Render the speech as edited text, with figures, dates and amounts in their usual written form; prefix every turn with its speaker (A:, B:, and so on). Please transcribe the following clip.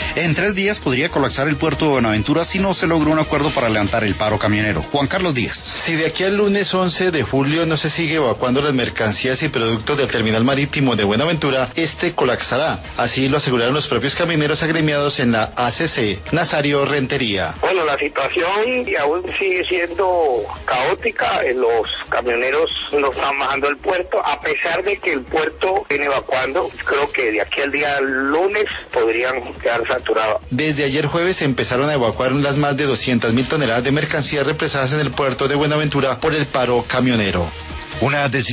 A: En 3 días podría colapsar el puerto de Buenaventura si no se logra un acuerdo para levantar el paro camionero. Juan Carlos Díaz.
B: Si de aquí al lunes 11 de julio no se sigue evacuando las mercancías y productos del terminal marítimo de Buenaventura, este colapsará. Así lo aseguraron los propios camioneros agremiados en la ACC. Nazario Rentería.
C: Bueno, la situación aún sigue siendo caótica. Los camioneros no están bajando el puerto, a pesar de que el puerto viene evacuando. Creo que de aquí al día lunes podrían quedar saturados.
B: Desde ayer jueves se empezaron a evacuar las más de 200.000 toneladas de mercancías represadas en el puerto de Buenaventura por el paro camionero.
A: Una decisión